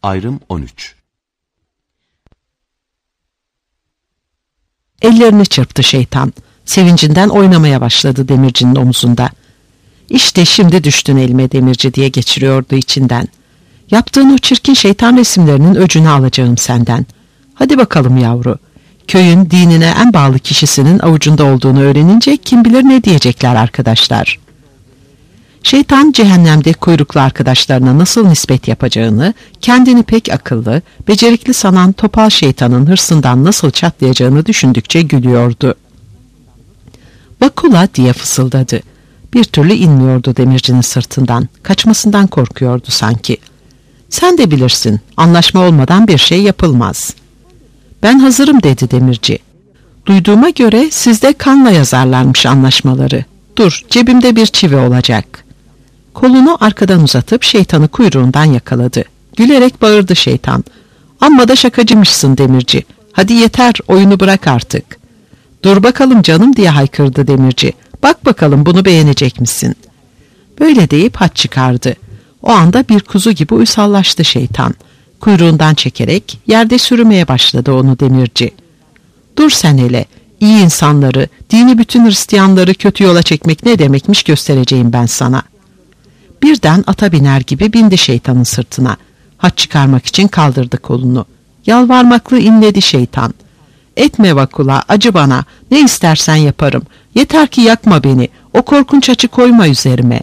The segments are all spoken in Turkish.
Ayrım 13. Ellerini çırptı şeytan. Sevincinden oynamaya başladı demircinin omuzunda. İşte şimdi düştün elime demirci diye geçiriyordu içinden. Yaptığın o çirkin şeytan resimlerinin öcünü alacağım senden. Hadi bakalım yavru. Köyün dinine en bağlı kişisinin avucunda olduğunu öğrenince kim bilir ne diyecekler arkadaşlar. Şeytan cehennemde kuyruklu arkadaşlarına nasıl nispet yapacağını, kendini pek akıllı, becerikli sanan topal şeytanın hırsından nasıl çatlayacağını düşündükçe gülüyordu. Vakula diye fısıldadı. Bir türlü inmiyordu demircinin sırtından, kaçmasından korkuyordu sanki. Sen de bilirsin, anlaşma olmadan bir şey yapılmaz. Ben hazırım dedi demirci. Duyduğuma göre sizde kanla yazarlarmış anlaşmaları. Dur, cebimde bir çivi olacak. Kolunu arkadan uzatıp şeytanı kuyruğundan yakaladı. Gülerek bağırdı şeytan. Amma da şakacımışsın demirci. Hadi yeter, oyunu bırak artık. Dur bakalım canım diye haykırdı demirci. Bak bakalım bunu beğenecek misin? Böyle deyip haç çıkardı. O anda bir kuzu gibi uysallaştı şeytan. Kuyruğundan çekerek yerde sürmeye başladı onu demirci. Dur sen hele, iyi insanları, dini bütün Hristiyanları kötü yola çekmek ne demekmiş göstereceğim ben sana. Birden ata biner gibi bindi şeytanın sırtına. Haç çıkarmak için kaldırdı kolunu. Yalvarmaklı inledi şeytan. Etme Vakula, acı bana, ne istersen yaparım. Yeter ki yakma beni, o korkunç açı koyma üzerime.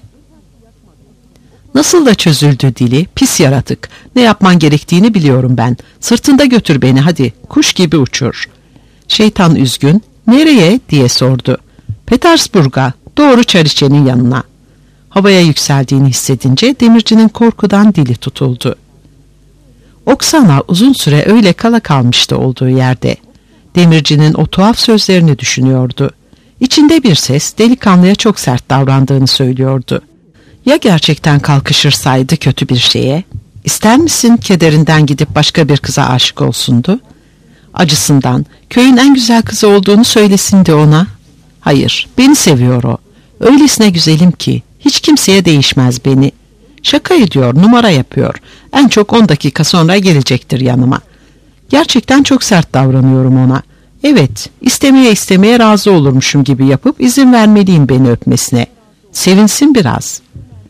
Nasıl da çözüldü dili, pis yaratık. Ne yapman gerektiğini biliyorum ben. Sırtında götür beni hadi, kuş gibi uçur. Şeytan üzgün, nereye diye sordu. Petersburg'a, doğru Çariçe'nin yanına. Havaya yükseldiğini hissedince demircinin korkudan dili tutuldu. Oksana uzun süre öyle kala kalmıştı olduğu yerde. Demircinin o tuhaf sözlerini düşünüyordu. İçinde bir ses delikanlıya çok sert davrandığını söylüyordu. Ya gerçekten kalkışırsaydı kötü bir şeye? İster misin kederinden gidip başka bir kıza aşık olsundu? Acısından, köyün en güzel kızı olduğunu söylesin de ona. Hayır, beni seviyor o. Öylesine güzelim ki, hiç kimseye değişmez beni. Şaka ediyor, numara yapıyor. En çok 10 dakika sonra gelecektir yanıma. Gerçekten çok sert davranıyorum ona. Evet, istemeye razı olurmuşum gibi yapıp izin vermeliyim beni öpmesine. Sevinsin biraz.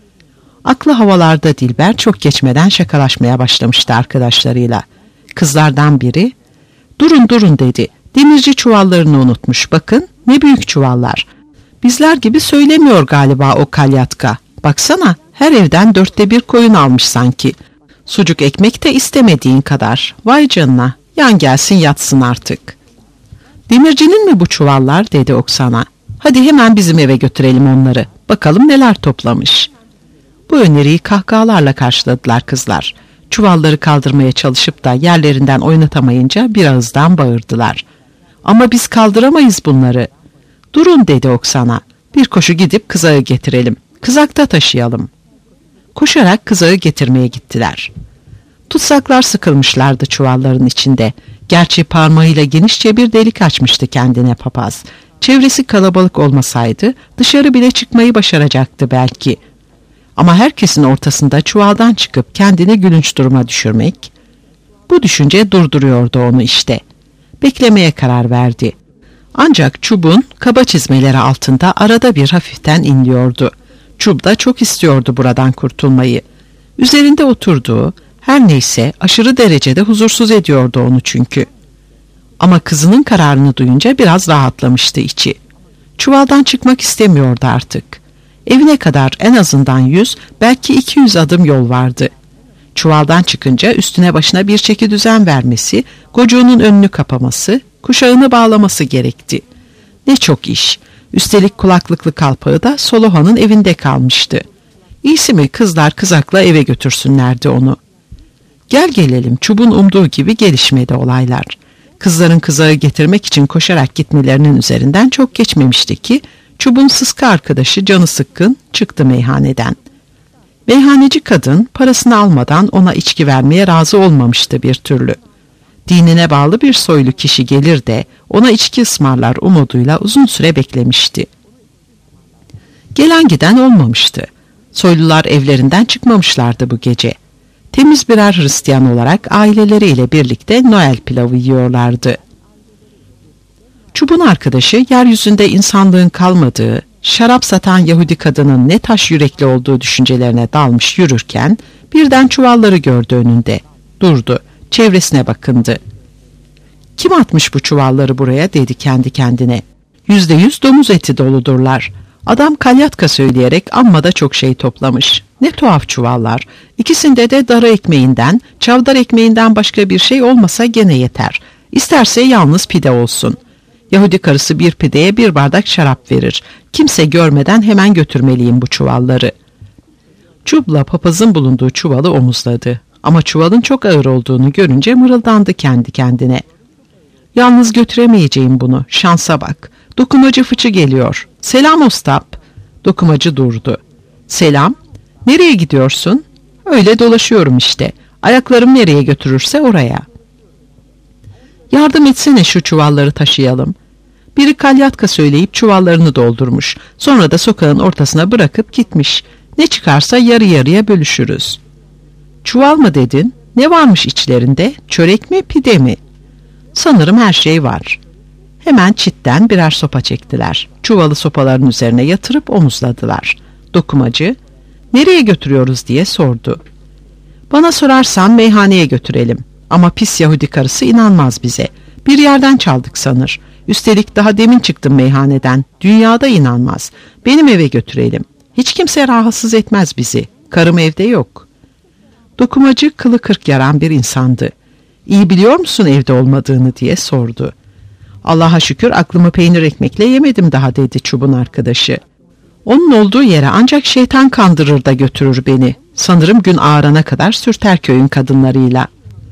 Aklı havalarda Dilber çok geçmeden şakalaşmaya başlamıştı arkadaşlarıyla. Kızlardan biri, durun dedi. Demirci çuvallarını unutmuş, bakın ne büyük çuvallar. Bizler gibi söylemiyor galiba o kalyatka. Baksana, her evden 1/4 koyun almış sanki. Sucuk ekmek de istemediğin kadar. Vay canına, yan gelsin yatsın artık. Demircinin mi bu çuvallar dedi Oksana. Hadi hemen bizim eve götürelim onları. Bakalım neler toplamış. Bu öneriyi kahkahalarla karşıladılar kızlar. Çuvalları kaldırmaya çalışıp da yerlerinden oynatamayınca bir ağızdan bağırdılar. Ama biz kaldıramayız bunları. Durun dedi Oksana. Bir koşu gidip kızağı getirelim. Kızakta taşıyalım. Koşarak kızağı getirmeye gittiler. Tutsaklar sıkılmışlardı çuvalların içinde. Gerçi parmağıyla genişçe bir delik açmıştı kendine papaz. Çevresi kalabalık olmasaydı dışarı bile çıkmayı başaracaktı belki. Ama herkesin ortasında çuvaldan çıkıp kendini gülünç duruma düşürmek, bu düşünce durduruyordu onu işte. Beklemeye karar verdi. Ancak çubuğun kaba çizmeleri altında arada bir hafiften inliyordu. Çub da çok istiyordu buradan kurtulmayı. Üzerinde oturduğu, her neyse aşırı derecede huzursuz ediyordu onu çünkü. Ama kızının kararını duyunca biraz rahatlamıştı içi. Çuvaldan çıkmak istemiyordu artık. Evine kadar en azından 100, belki 200 adım yol vardı. Çuvaldan çıkınca üstüne başına bir çekidüzen vermesi, gocuğunun önünü kapaması, kuşağını bağlaması gerekti. Ne çok iş. Üstelik kulaklıklı kalpağı da Solohan'ın evinde kalmıştı. İyisi mi kızlar kızakla eve götürsünlerdi onu. Gel gelelim çubuğun umduğu gibi gelişmedi olaylar. Kızların kızağı getirmek için koşarak gitmelerinin üzerinden çok geçmemişti ki çubuğun sıska arkadaşı canı sıkkın çıktı meyhaneden. Meyhaneci kadın parasını almadan ona içki vermeye razı olmamıştı bir türlü. Dinine bağlı bir soylu kişi gelir de ona içki ısmarlar umuduyla uzun süre beklemişti. Gelen giden olmamıştı. Soylular evlerinden çıkmamışlardı bu gece. Temiz birer Hristiyan olarak aileleriyle birlikte Noel pilavı yiyorlardı. Çubun arkadaşı yeryüzünde insanlığın kalmadığı, şarap satan Yahudi kadının ne taş yürekli olduğu düşüncelerine dalmış yürürken birden çuvalları gördü önünde. Durdu, çevresine bakındı. Kim atmış bu çuvalları buraya dedi kendi kendine. %100 domuz eti doludurlar. Adam kalyatka söyleyerek amma da çok şey toplamış. Ne tuhaf çuvallar. İkisinde de dara ekmeğinden, çavdar ekmeğinden başka bir şey olmasa gene yeter. İsterse yalnız pide olsun. Yahudi karısı bir pideye bir bardak şarap verir. Kimse görmeden hemen götürmeliyim bu çuvalları. Çubla papazın bulunduğu çuvalı omuzladı. Ama çuvalın çok ağır olduğunu görünce mırıldandı kendi kendine. Yalnız götüremeyeceğim bunu. Şansa bak. Dokumacı fıçı geliyor. Selam Ostap. Dokumacı durdu. Selam. Nereye gidiyorsun? Öyle dolaşıyorum işte. Ayaklarım nereye götürürse oraya. Yardım etsene şu çuvalları taşıyalım. Biri kalyatka söyleyip çuvallarını doldurmuş. Sonra da sokağın ortasına bırakıp gitmiş. Ne çıkarsa yarı yarıya bölüşürüz. Çuval mı dedin? Ne varmış içlerinde? Çörek mi, pide mi? Sanırım her şey var. Hemen çitten birer sopa çektiler. Çuvalı sopaların üzerine yatırıp omuzladılar. Dokumacı, nereye götürüyoruz diye sordu. Bana sorarsan meyhaneye götürelim. Ama pis Yahudi karısı inanmaz bize. Bir yerden çaldık sanır. Üstelik daha demin çıktım meyhaneden. Dünyada inanmaz. Benim eve götürelim. Hiç kimse rahatsız etmez bizi. Karım evde yok. Dokumacı kılı kırk yaran bir insandı. İyi biliyor musun evde olmadığını diye sordu. Allah'a şükür aklımı peynir ekmekle yemedim daha dedi çubun arkadaşı. Onun olduğu yere ancak şeytan kandırır da götürür beni. Sanırım gün ağarana kadar sürter köyün kadınlarıyla.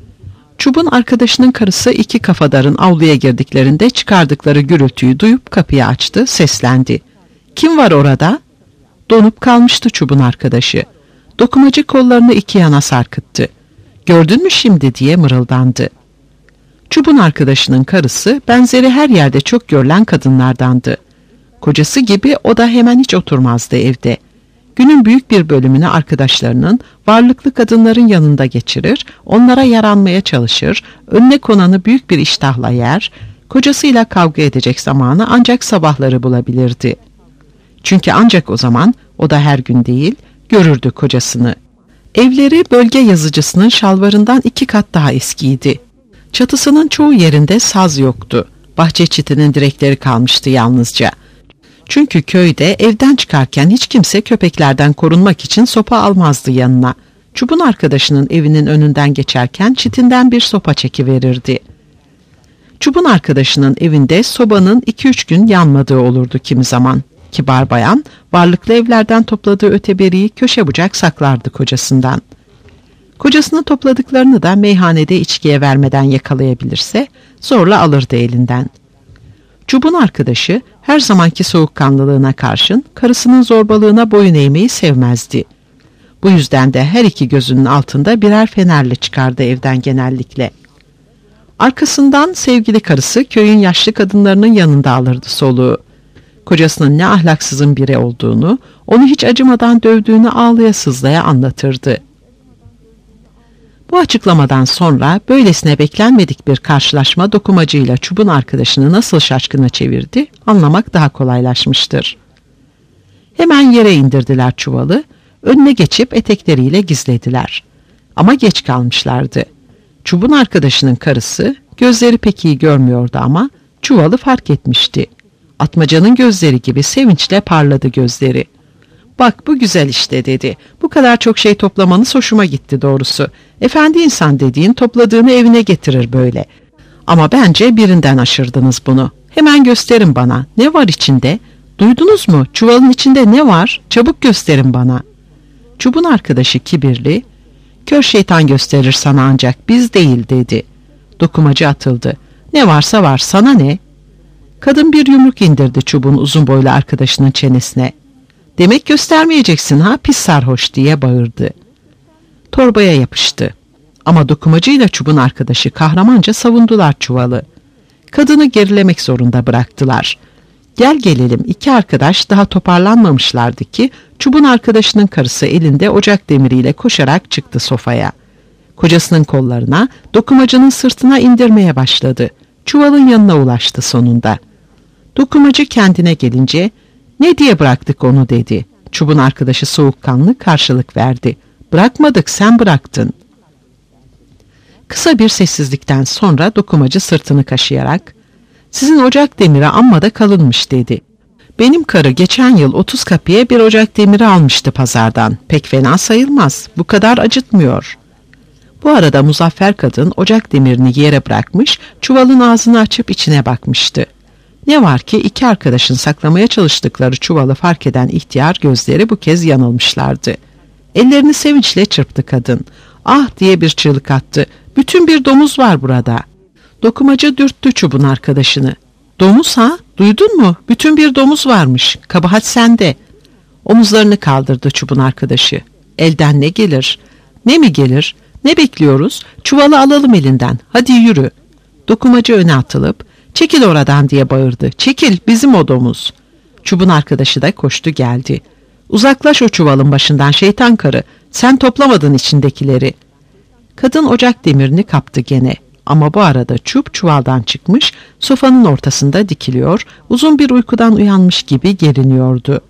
Çubun arkadaşının karısı iki kafadarın avluya girdiklerinde çıkardıkları gürültüyü duyup kapıyı açtı, seslendi. Kim var orada? Donup kalmıştı çubun arkadaşı. Dokumacı kollarını iki yana sarkıttı. Gördün mü şimdi diye mırıldandı. Çubun arkadaşının karısı benzeri her yerde çok görülen kadınlardandı. Kocası gibi o da hemen hiç oturmazdı evde. Günün büyük bir bölümünü arkadaşlarının, varlıklı kadınların yanında geçirir, onlara yaranmaya çalışır, önüne konanı büyük bir iştahla yer, kocasıyla kavga edecek zamanı ancak sabahları bulabilirdi. Çünkü ancak o zaman, o da her gün değil, görürdü kocasını. Evleri bölge yazıcısının şalvarından 2 kat daha eskiydi. Çatısının çoğu yerinde saz yoktu. Bahçe çitinin direkleri kalmıştı yalnızca. Çünkü köyde evden çıkarken hiç kimse köpeklerden korunmak için sopa almazdı yanına. Çubun arkadaşının evinin önünden geçerken çitinden bir sopa çekiverirdi. Çubun arkadaşının evinde sobanın 2-3 gün yanmadığı olurdu kimi zaman. Kibar bayan, varlıklı evlerden topladığı öteberiyi köşe bucak saklardı kocasından. Kocasının topladıklarını da meyhanede içkiye vermeden yakalayabilirse zorla alırdı elinden. Çubun arkadaşı her zamanki soğukkanlılığına karşın karısının zorbalığına boyun eğmeyi sevmezdi. Bu yüzden de her iki gözünün altında birer fenerle çıkardı evden genellikle. Arkasından sevgili karısı köyün yaşlı kadınlarının yanında alırdı soluğu. Kocasının ne ahlaksızın biri olduğunu, onu hiç acımadan dövdüğünü ağlaya sızlaya anlatırdı. Bu açıklamadan sonra böylesine beklenmedik bir karşılaşma dokumacıyla çubun arkadaşını nasıl şaşkına çevirdi anlamak daha kolaylaşmıştır. Hemen yere indirdiler çuvalı, önüne geçip etekleriyle gizlediler. Ama geç kalmışlardı. Çubun arkadaşının karısı gözleri pek iyi görmüyordu ama çuvalı fark etmişti. Atmacanın gözleri gibi sevinçle parladı gözleri. "Bak bu güzel işte" dedi. "Bu kadar çok şey toplamanız hoşuma gitti doğrusu. Efendi insan dediğin topladığını evine getirir böyle. Ama bence birinden aşırdınız bunu. Hemen gösterin bana. Ne var içinde? Duydunuz mu? Çuvalın içinde ne var? Çabuk gösterin bana." Çubun arkadaşı kibirli, "Kör şeytan gösterir sana ancak biz değil" dedi. Dokumacı atıldı. "Ne varsa var, sana ne?" Kadın bir yumruk indirdi çubun uzun boylu arkadaşının çenesine. "Demek göstermeyeceksin ha pis sarhoş" diye bağırdı. Torbaya yapıştı. Ama dokumacıyla çubun arkadaşı kahramanca savundular çuvalı. Kadını gerilemek zorunda bıraktılar. Gel gelelim iki arkadaş daha toparlanmamışlardı ki çubun arkadaşının karısı elinde ocak demiriyle koşarak çıktı sofaya. Kocasının kollarına, dokumacının sırtına indirmeye başladı. Çuvalın yanına ulaştı sonunda. Dokumacı kendine gelince, "Ne diye bıraktık onu?" dedi. Çub'un arkadaşı soğukkanlı karşılık verdi. "Bırakmadık, sen bıraktın." Kısa bir sessizlikten sonra dokumacı sırtını kaşıyarak, "Sizin ocak demiri amma da kalınmış," dedi. "Benim karı geçen yıl 30 kapıya bir ocak demiri almıştı pazardan. Pek fena sayılmaz. Bu kadar acıtmıyor." Bu arada muzaffer kadın ocak demirini yere bırakmış, çuvalın ağzını açıp içine bakmıştı. Ne var ki iki arkadaşın saklamaya çalıştıkları çuvalı fark eden ihtiyar gözleri bu kez yanılmışlardı. Ellerini sevinçle çırptı kadın. "Ah!" diye bir çığlık attı. "Bütün bir domuz var burada." Dokumacı dürttü Çub'un arkadaşını. "Domuz ha? Duydun mu? Bütün bir domuz varmış. Kabahat sende." Omuzlarını kaldırdı Çub'un arkadaşı. "Elden ne gelir?" "Ne mi gelir? Ne bekliyoruz? Çuvalı alalım elinden. Hadi yürü." Dokumacı öne atılıp, "Çekil oradan," diye bağırdı. "Çekil, bizim o domuz." Çub'un arkadaşı da koştu geldi. "Uzaklaş o çuvalın başından şeytan karı. Sen toplamadın içindekileri." Kadın ocak demirini kaptı gene. Ama bu arada Çub çuvaldan çıkmış, sofanın ortasında dikiliyor, uzun bir uykudan uyanmış gibi geriniyordu.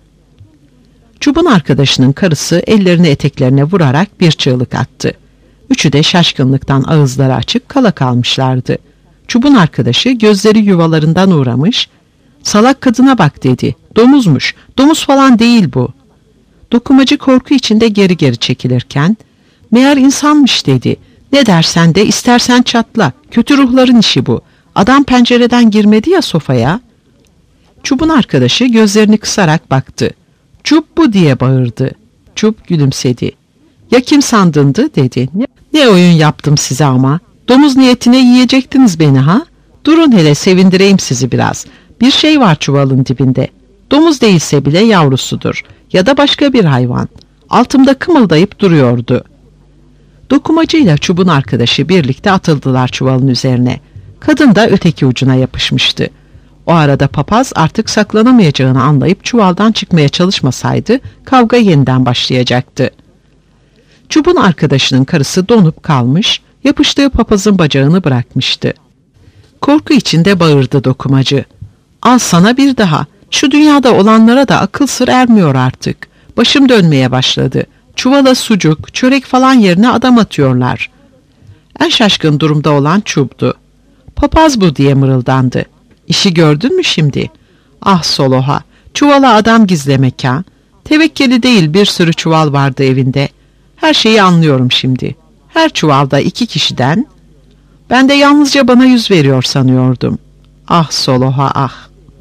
Çub'un arkadaşının karısı ellerini eteklerine vurarak bir çığlık attı. Üçü de şaşkınlıktan ağızları açık kala kalmışlardı. Çub'un arkadaşı gözleri yuvalarından uğramış, "Salak kadına bak," dedi. "Domuzmuş, domuz falan değil bu." Dokumacı korku içinde geri geri çekilirken, "Meğer insanmış," dedi. "Ne dersen de istersen çatla, kötü ruhların işi bu. Adam pencereden girmedi ya sofaya." Çub'un arkadaşı gözlerini kısarak baktı. "Çub bu," diye bağırdı. Çub gülümsedi. "Ya kim sandındı?" dedi. "Ne oyun yaptım size ama. Domuz niyetine yiyecektiniz beni ha? Durun hele sevindireyim sizi biraz. Bir şey var çuvalın dibinde. Domuz değilse bile yavrusudur. Ya da başka bir hayvan. Altımda kımıldayıp duruyordu." Dokumacıyla Çub'un arkadaşı birlikte atıldılar çuvalın üzerine. Kadın da öteki ucuna yapışmıştı. O arada papaz artık saklanamayacağını anlayıp çuvaldan çıkmaya çalışmasaydı kavga yeniden başlayacaktı. Çub'un arkadaşının karısı donup kalmış, yapıştığı papazın bacağını bırakmıştı. Korku içinde bağırdı dokumacı. "Al sana bir daha. Şu dünyada olanlara da akıl sır ermiyor artık. Başım dönmeye başladı. Çuvala sucuk, çörek falan yerine adam atıyorlar." En şaşkın durumda olan Çub'du. "Papaz bu," diye mırıldandı. "İşi gördün mü şimdi? Ah Soloha, çuvala adam gizlemek ha. Tevekkeli değil, bir sürü çuval vardı evinde. Her şeyi anlıyorum şimdi. Her çuvalda 2 kişiden. Ben de yalnızca bana yüz veriyor sanıyordum. Ah Soloha ah."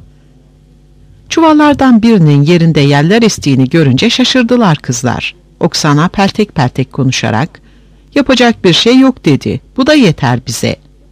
Çuvallardan birinin yerinde yeller estiğini görünce şaşırdılar kızlar. Oksana peltek peltek konuşarak, "Yapacak bir şey yok," dedi. "Bu da yeter bize."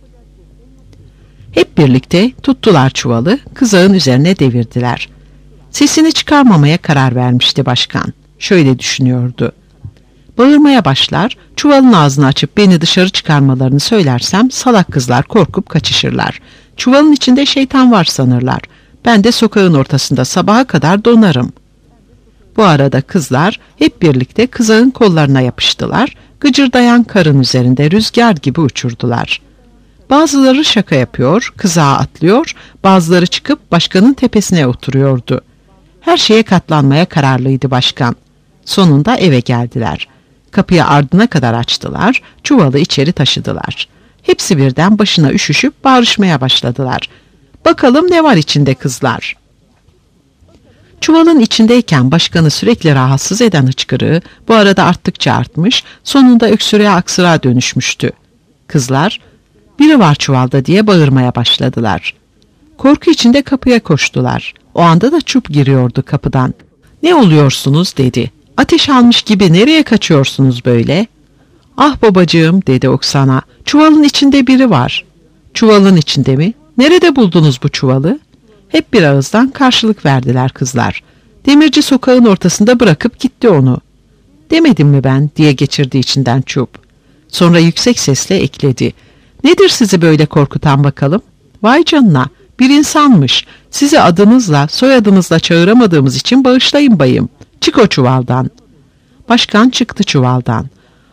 Hep birlikte tuttular çuvalı, kızağın üzerine devirdiler. Sesini çıkarmamaya karar vermişti başkan. Şöyle düşünüyordu. Bağırmaya başlar, çuvalın ağzını açıp beni dışarı çıkarmalarını söylersem salak kızlar korkup kaçışırlar. Çuvalın içinde şeytan var sanırlar. Ben de sokağın ortasında sabaha kadar donarım. Bu arada kızlar hep birlikte kızağın kollarına yapıştılar, gıcırdayan karın üzerinde rüzgar gibi uçurdular. Bazıları şaka yapıyor, kızağa atlıyor, bazıları çıkıp başkanın tepesine oturuyordu. Her şeye katlanmaya kararlıydı başkan. Sonunda eve geldiler. Kapıyı ardına kadar açtılar, çuvalı içeri taşıdılar. Hepsi birden başına üşüşüp bağırışmaya başladılar. "Bakalım ne var içinde kızlar?" Çuvalın içindeyken başkanı sürekli rahatsız eden hıçkırığı bu arada arttıkça artmış, sonunda öksürüğe aksıra dönüşmüştü. Kızlar, "Biri var çuvalda," diye bağırmaya başladılar. Korku içinde kapıya koştular. O anda da Çub giriyordu kapıdan. "Ne oluyorsunuz?" dedi. "Ateş almış gibi nereye kaçıyorsunuz böyle?" "Ah babacığım," dedi Oksana, "çuvalın içinde biri var." "Çuvalın içinde mi? Nerede buldunuz bu çuvalı?" Hep bir ağızdan karşılık verdiler kızlar. "Demirci sokağın ortasında bırakıp gitti onu." "Demedim mi ben?" diye geçirdi içinden Çub. Sonra yüksek sesle ekledi. "Nedir sizi böyle korkutan bakalım? Vay canına, bir insanmış. Sizi adınızla, soyadınızla çağıramadığımız için bağışlayın bayım. Çık o çuvaldan." Başkan çıktı çuvaldan.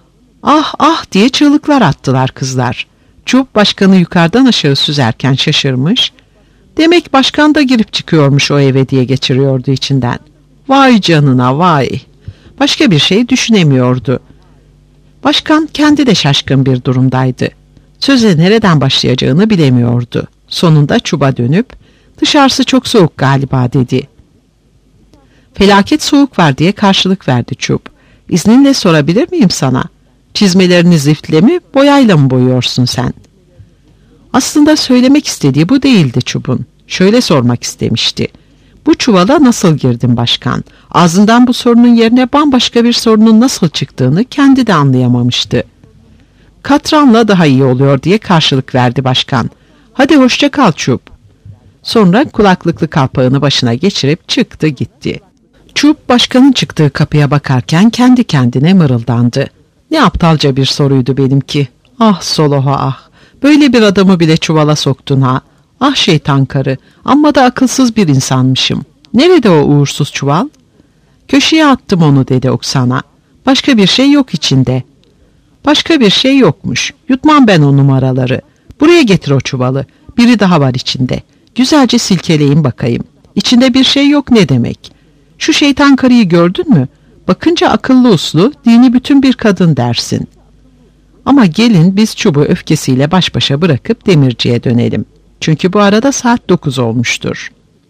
Ah ah diye çığlıklar attılar kızlar. Çub başkanı yukarıdan aşağı süzerken şaşırmış. Demek başkan da girip çıkıyormuş o eve diye geçiriyordu içinden. Vay canına vay. Başka bir şey düşünemiyordu. Başkan kendi de şaşkın bir durumdaydı. Söze nereden başlayacağını bilemiyordu. Sonunda Çub'a dönüp dışarısı çok soğuk galiba dedi. Felaket soğuk var diye karşılık verdi Çub. İzninle sorabilir miyim sana? Çizmelerini ziftle mi boyayla mı boyuyorsun sen? Aslında söylemek istediği bu değildi Çub'un. Şöyle sormak istemişti. Bu çuvala nasıl girdin başkan? Ağzından bu sorunun yerine bambaşka bir sorunun nasıl çıktığını kendi de anlayamamıştı. Katranla daha iyi oluyor diye karşılık verdi başkan. Hadi hoşça kal Çub. Sonra kulaklıklı kalpağını başına geçirip çıktı gitti. Çub başkanın çıktığı kapıya bakarken kendi kendine mırıldandı. Ne aptalca bir soruydu benimki. Ah Soloha ah. Böyle bir adamı bile çuvala soktun ha. Ah şeytan karı. Amma da akılsız bir insanmışım. Nerede o uğursuz çuval? Köşeye attım onu dedi Oksana. Başka bir şey yok içinde. Başka bir şey yokmuş. Yutmam ben o numaraları. Buraya getir o çuvalı. Biri daha var içinde. Güzelce silkeleyin bakayım. İçinde bir şey yok ne demek? Şu şeytan karıyı gördün mü? Bakınca akıllı uslu, dini bütün bir kadın dersin. Ama gelin biz Çub'u öfkesiyle baş başa bırakıp demirciye dönelim. Çünkü bu arada saat 9 olmuştur.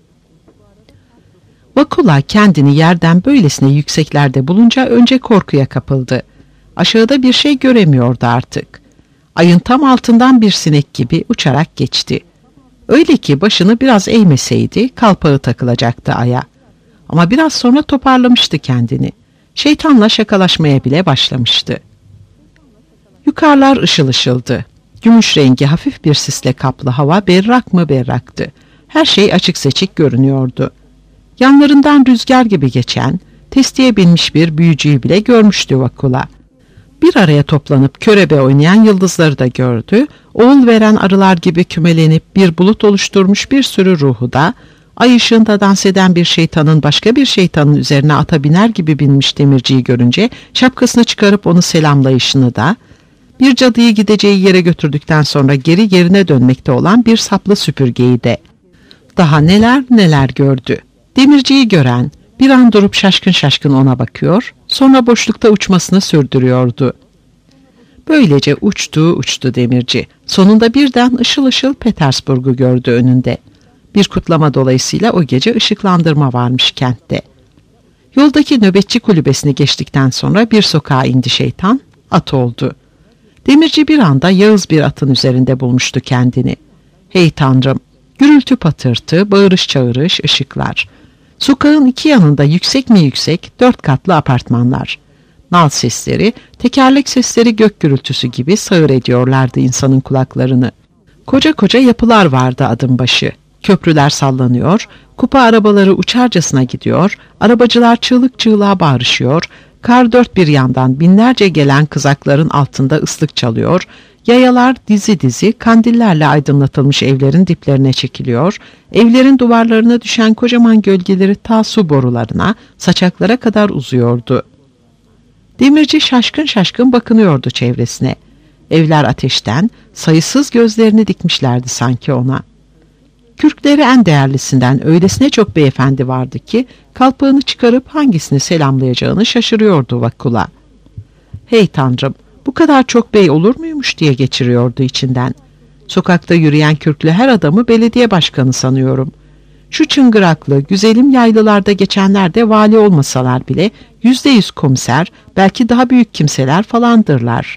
Vakula kendini yerden böylesine yükseklerde bulunca önce korkuya kapıldı. Aşağıda bir şey göremiyordu artık. Ayın tam altından bir sinek gibi uçarak geçti. Öyle ki başını biraz eğmeseydi kalpağı takılacaktı aya. Ama biraz sonra toparlamıştı kendini. Şeytanla şakalaşmaya bile başlamıştı. Yukarılar ışıl ışıldı. Gümüş rengi hafif bir sisle kaplı hava berrak mı berraktı. Her şey açık seçik görünüyordu. Yanlarından rüzgar gibi geçen, testiye binmiş bir büyücüyü bile görmüştü Vakula. Bir araya toplanıp körebe oynayan yıldızları da gördü. Oğul veren arılar gibi kümelenip bir bulut oluşturmuş bir sürü ruhu da, ay ışığında dans eden bir şeytanın başka bir şeytanın üzerine ata biner gibi binmiş demirciyi görünce şapkasını çıkarıp onu selamlayışını da, bir cadıyı gideceği yere götürdükten sonra geri yerine dönmekte olan bir saplı süpürgeyi de. Daha neler neler gördü. Demirciyi gören bir an durup şaşkın şaşkın ona bakıyor, sonra boşlukta uçmasını sürdürüyordu. Böylece uçtu demirci. Sonunda birden ışıl ışıl Petersburg'u gördü önünde. Bir kutlama dolayısıyla o gece ışıklandırma varmış kentte. Yoldaki nöbetçi kulübesini geçtikten sonra bir sokağa indi şeytan, at oldu. Demirci bir anda yağız bir atın üzerinde bulmuştu kendini. Hey Tanrım! Gürültü patırtı, bağırış çağırış, ışıklar. Sokağın iki yanında yüksek mi yüksek 4 katlı apartmanlar. Nal sesleri, tekerlek sesleri gök gürültüsü gibi sağır ediyorlardı insanın kulaklarını. Koca koca yapılar vardı adım başı. Köprüler sallanıyor, kupa arabaları uçarcasına gidiyor, arabacılar çığlık çığlığa bağırışıyor, kar dört bir yandan binlerce gelen kızakların altında ıslık çalıyor, yayalar dizi dizi kandillerle aydınlatılmış evlerin diplerine çekiliyor, evlerin duvarlarına düşen kocaman gölgeleri ta su borularına, saçaklara kadar uzuyordu. Demirci şaşkın şaşkın bakınıyordu çevresine. Evler ateşten, sayısız gözlerini dikmişlerdi sanki ona. Kürkleri en değerlisinden öylesine çok beyefendi vardı ki, kalpağını çıkarıp hangisini selamlayacağını şaşırıyordu Vakula. Hey Tanrım! Bu kadar çok bey olur muymuş diye geçiriyordu içinden. Sokakta yürüyen kürklü her adamı belediye başkanı sanıyorum. Şu çıngıraklı, güzelim yaylılarda geçenler de vali olmasalar bile %100 komiser, belki daha büyük kimseler falandırlar.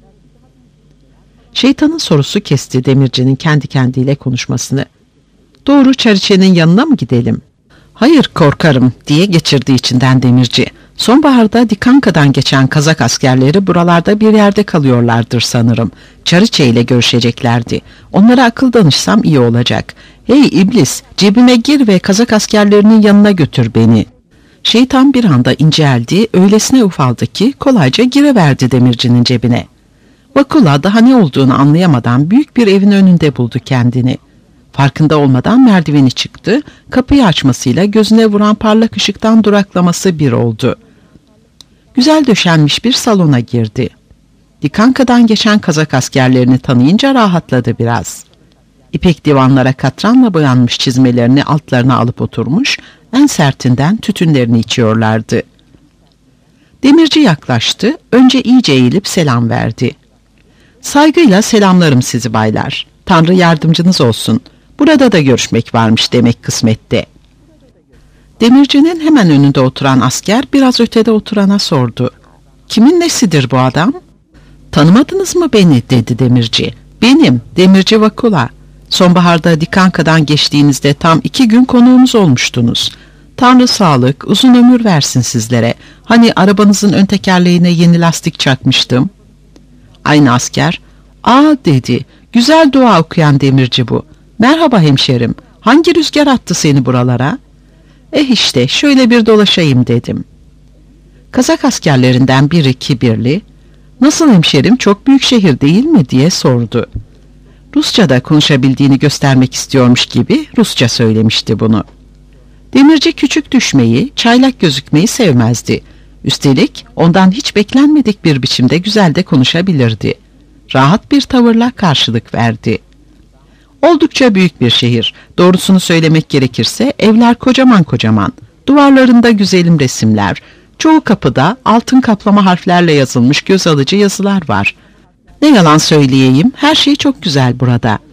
Şeytanın sorusu kesti demircinin kendi kendiyle konuşmasını. Doğru Çariçe'nin yanına mı gidelim? Hayır korkarım diye geçirdi içinden demirci. Sonbaharda Dikanka'dan geçen Kazak askerleri buralarda bir yerde kalıyorlardır sanırım. Çariçe ile görüşeceklerdi. Onlara akıl danışsam iyi olacak. Hey iblis, cebime gir ve Kazak askerlerinin yanına götür beni. Şeytan bir anda inceldi, öylesine ufaldı ki kolayca giriverdi demircinin cebine. Vakula daha ne olduğunu anlayamadan büyük bir evin önünde buldu kendini. Farkında olmadan merdiveni çıktı, kapıyı açmasıyla gözüne vuran parlak ışıktan duraklaması bir oldu. Güzel döşenmiş bir salona girdi. Dikanka'dan geçen Kazak askerlerini tanıyınca rahatladı biraz. İpek divanlara katranla boyanmış çizmelerini altlarına alıp oturmuş, en sertinden tütünlerini içiyorlardı. Demirci yaklaştı, önce iyice eğilip selam verdi. Saygıyla selamlarım sizi baylar. Tanrı yardımcınız olsun. Burada da görüşmek varmış demek kısmette. Demircinin hemen önünde oturan asker biraz ötede oturana sordu. Kimin nesidir bu adam? Tanımadınız mı beni dedi demirci. Benim, demirci Vakula. Sonbaharda Dikanka'dan geçtiğinizde tam 2 gün konuğumuz olmuştunuz. Tanrı sağlık, uzun ömür versin sizlere. Hani arabanızın ön tekerleğine yeni lastik çakmıştım. Aynı asker, ''Aa'' dedi, ''güzel dua okuyan demirci bu. Merhaba hemşerim, hangi rüzgar attı seni buralara?'' İşte şöyle bir dolaşayım dedim. Kazak askerlerinden biri kibirli, ''Nasıl hemşerim, çok büyük şehir değil mi?'' diye sordu. Rusça'da konuşabildiğini göstermek istiyormuş gibi Rusça söylemişti bunu. Demirci küçük düşmeyi, çaylak gözükmeyi sevmezdi. Üstelik ondan hiç beklenmedik bir biçimde güzel de konuşabilirdi. Rahat bir tavırla karşılık verdi. Oldukça büyük bir şehir. Doğrusunu söylemek gerekirse evler kocaman kocaman. Duvarlarında güzelim resimler. Çoğu kapıda altın kaplama harflerle yazılmış göz alıcı yazılar var. Ne yalan söyleyeyim, her şey çok güzel burada.